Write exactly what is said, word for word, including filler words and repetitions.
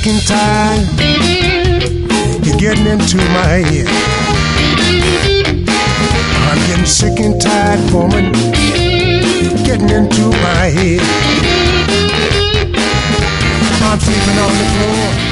and tired. You're getting into my head. I'm getting sick and tired, woman. Getting into my head. I'm sleeping on the floor.